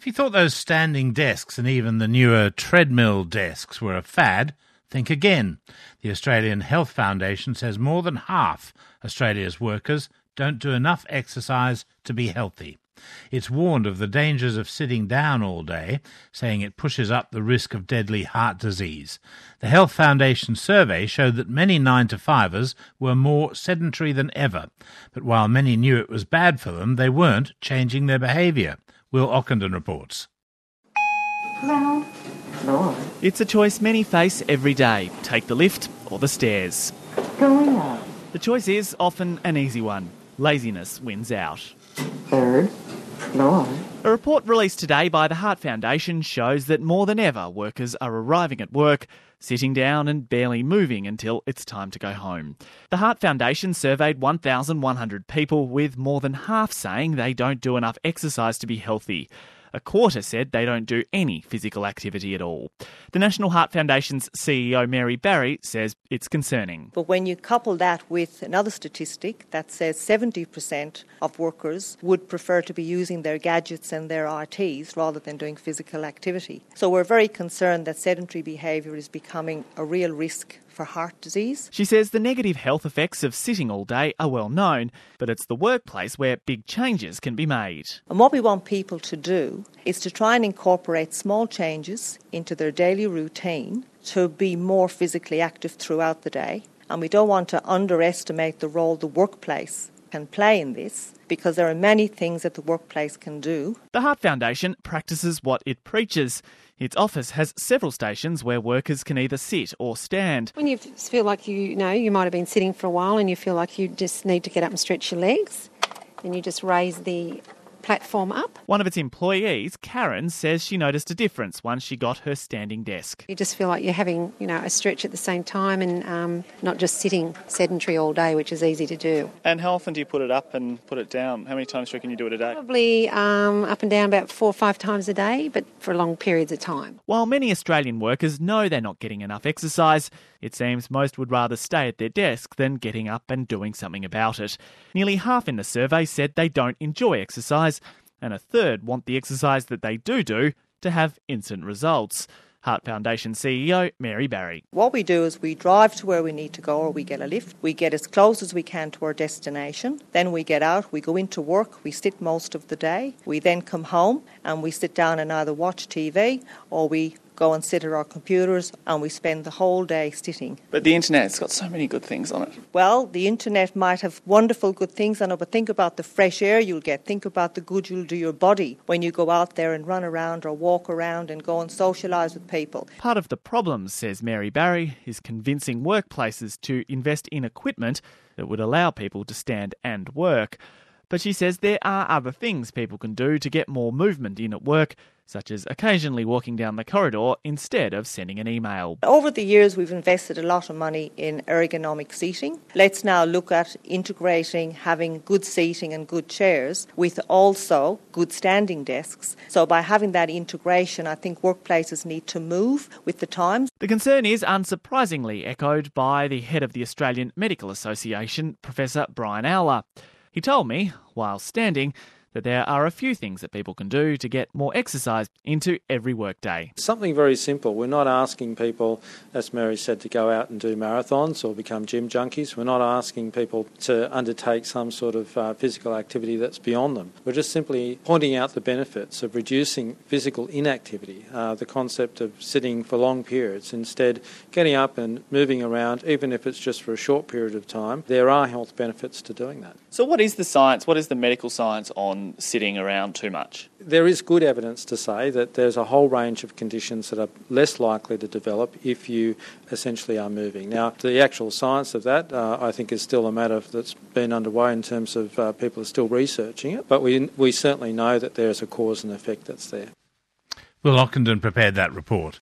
If you thought those standing desks and even the newer treadmill desks were a fad, think again. The Australian Health Foundation says more than half Australia's workers don't do enough exercise to be healthy. It's warned of the dangers of sitting down all day, saying it pushes up the risk of deadly heart disease. The Health Foundation survey showed that many 9-to-5ers were more sedentary than ever, but while many knew it was bad for them, they weren't changing their behaviour. Will Ockenden reports. No. It's a choice many face every day. Take the lift or the stairs. Going up. The choice is often an easy one. Laziness wins out. Third floor. A report released today by the Heart Foundation shows that more than ever workers are arriving at work, sitting down and barely moving until it's time to go home. The Heart Foundation surveyed 1,100 people, with more than half saying they don't do enough exercise to be healthy. A quarter said they don't do any physical activity at all. The National Heart Foundation's CEO, Mary Barry, says it's concerning. But when you couple that with another statistic that says 70% of workers would prefer to be using their gadgets and their RTs rather than doing physical activity. So we're very concerned that sedentary behaviour is becoming a real risk for heart disease. She says the negative health effects of sitting all day are well known, but it's the workplace where big changes can be made. And what we want people to do is to try and incorporate small changes into their daily routine to be more physically active throughout the day. And we don't want to underestimate the role the workplace can play in this, because there are many things that the workplace can do. The Heart Foundation practices what it preaches. Its office has several stations where workers can either sit or stand. When you feel like you might have been sitting for a while and you feel like you just need to get up and stretch your legs, then you just raise the platform up. One of its employees, Karen, says she noticed a difference once she got her standing desk. You just feel like you're having, a stretch at the same time and not just sitting sedentary all day, which is easy to do. And how often do you put it up and put it down? How many times do you reckon you do it a day? Probably up and down about 4 or 5 times a day, but for long periods of time. While many Australian workers know they're not getting enough exercise, it seems most would rather stay at their desk than getting up and doing something about it. Nearly half in the survey said they don't enjoy exercise, and a third want the exercise that they do to have instant results. Heart Foundation CEO Mary Barry. What we do is we drive to where we need to go, or we get a lift. We get as close as we can to our destination. Then we get out, we go into work, we sit most of the day. We then come home and we sit down and either watch TV or we go and sit at our computers and we spend the whole day sitting. But the internet's got so many good things on it. Well, the internet might have wonderful good things on it, but think about the fresh air you'll get. Think about the good you'll do your body when you go out there and run around or walk around and go and socialise with people. Part of the problem, says Mary Barry, is convincing workplaces to invest in equipment that would allow people to stand and work. But she says there are other things people can do to get more movement in at work, such as occasionally walking down the corridor instead of sending an email. Over the years, we've invested a lot of money in ergonomic seating. Let's now look at integrating having good seating and good chairs with also good standing desks. So by having that integration, I think workplaces need to move with the times. The concern is unsurprisingly echoed by the head of the Australian Medical Association, Professor Brian Owler. He told me, while standing, that there are a few things that people can do to get more exercise into every workday. Something very simple. We're not asking people, as Mary said, to go out and do marathons or become gym junkies. We're not asking people to undertake some sort of physical activity that's beyond them. We're just simply pointing out the benefits of reducing physical inactivity, the concept of sitting for long periods, instead getting up and moving around, even if it's just for a short period of time. There are health benefits to doing that. So what is the science, what is the medical science on sitting around too much? There is good evidence to say that there's a whole range of conditions that are less likely to develop if you essentially are moving. Now, the actual science of that, I think, is still a matter that's been underway in terms of people are still researching it, but we certainly know that there's a cause and effect that's there. Will Ockenden prepared that report.